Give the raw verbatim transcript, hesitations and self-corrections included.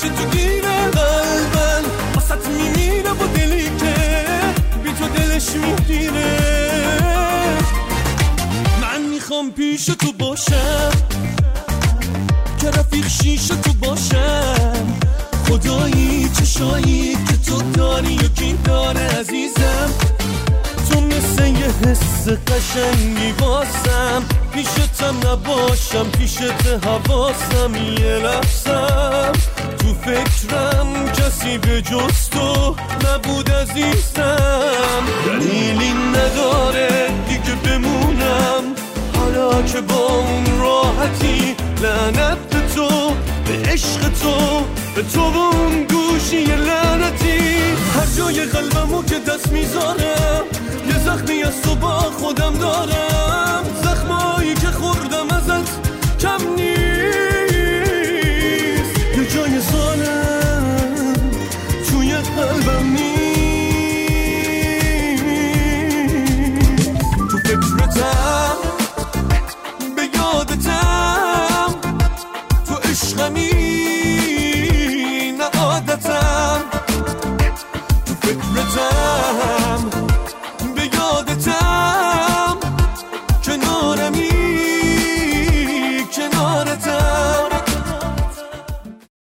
همیشه تو گیره قلبم واسط میمیره با دلی که بی تو دلش میگیره من میخوام پیش تو باشم که رفیق شیش تو باشم خدایی چشایی که تو داری و کی داره عزیزم تو مثل یه حس قشنگی واسم پیشتم نباشم پیشت حواسم یه لحظم تو فکرم کسی به جز تو نبود عزیزم دلیلی نداره دیگه بمونم حالا که با اون راحتی لعنت به تو به عشق تو به تو و اون گوشی لعنتی هر جای قلبمو که دست میذارم یه زخمی از تو با خودم دارم زخمایی که خوردم ازت کم نیست